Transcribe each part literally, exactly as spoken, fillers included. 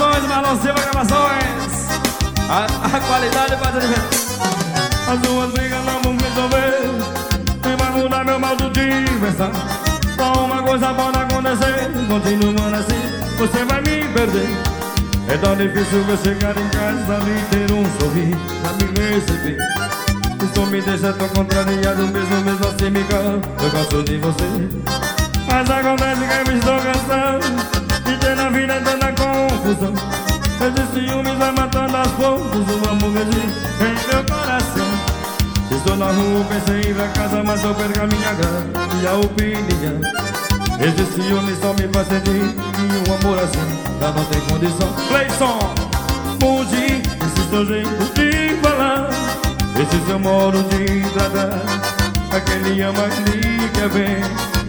gravações, Marlon Silva gravações. A, a qualidade vai ter diferença. As duas brigas não vão resolver, nem vai mudar meu modo de pensar. Só uma coisa pode acontecer, continuando assim, você vai me perder. É tão difícil eu chegar em casa e ter um sorriso pra me receber. Isso me deixa tão contrariado, mesmo, mesmo assim me canso. Eu gosto de você, mas acontece que eu estou cansado de ter na vida tanta confusão. Esses ciúmes vai matando aos poucos o amor que existe em meu coração. Estou na rua, pensei em ir pra casa, mas eu perco a minha graça e a opinião. Esses ciúmes só me faz sentir que um amor assim já não tem condição. Playson, mude esse seu jeito de falar, esse seu modo de tratar. Aquele ama lhe quer bem.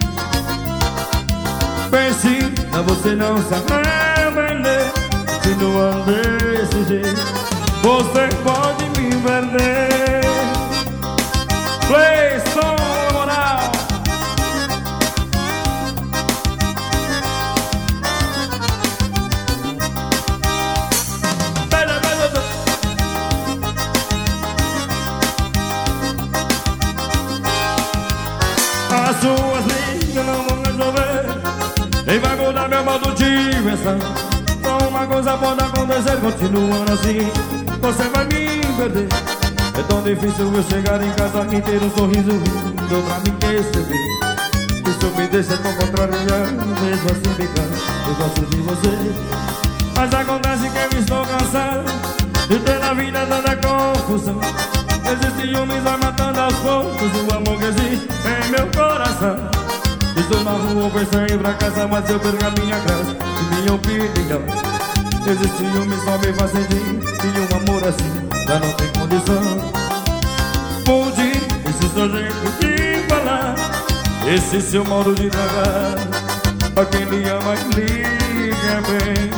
Pense, pra você não se arrepender. Continuando desse jeito, você pode me perder. Playson, na moral. Beija, beija. As suas ligas não vão resolver, nem vai mudar meu modo de pensar. Só uma coisa pode acontecer, continuando assim, você vai me perder. É tão difícil eu chegar em casa e ter um sorriso lindo pra me receber. Isso me deixa tão contrariado, mesmo assim me canso. Eu gosto de você, mas acontece que eu estou cansado de ter na vida tanta confusão. Esses ciúmes vai matando aos poucos o amor que existe em meu coração. Estou na rua, pensei em ir pra casa, mas eu perco a minha graça e minha opinião. Esses ciúmes só me faz sentir que um amor assim já não tem condição. Mude esse seu jeito de falar, esse seu modo de tratar. A quem lhe ama lhe quer bem.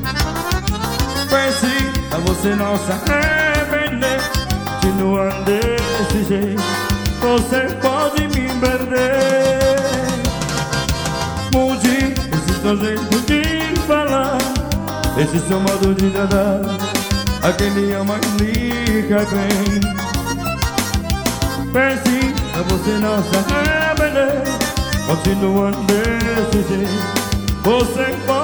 Pense, pra você não se arrepender. Continuando desse jeito, você pode me perder. Mude esse seu jeito de falar, esse seu modo de tratar. A quem lhe ama lhe quer bem. Pense, pra você não se arrepender. Continuando desse jeito, você pode